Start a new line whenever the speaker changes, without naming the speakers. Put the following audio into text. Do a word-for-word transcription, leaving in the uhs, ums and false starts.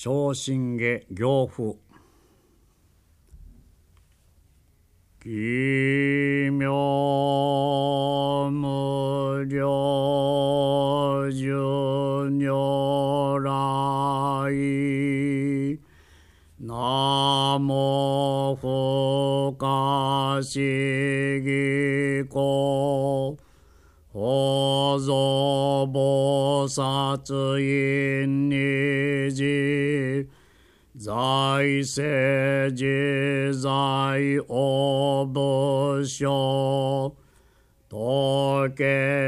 正真下行譜奇妙無量寿如来南無不可思議故法蔵菩薩因にじ在世自在お仏性統計